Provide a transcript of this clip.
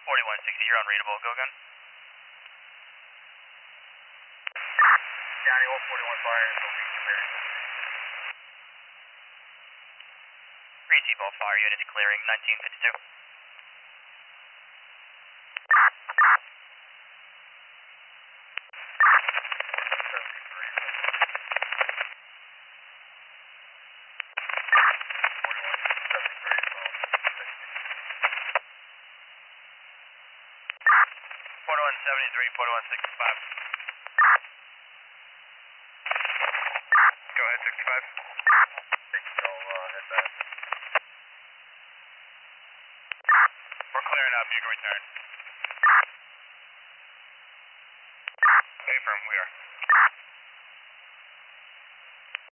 4160, you're unreadable, go gun. County 141 fire, will be clearing. 3 T-ball fire unit declaring 1952. 4173, 4165. Go ahead, 65. Think you'll head back. We're clearing up, you can return. Hey, firm, we are.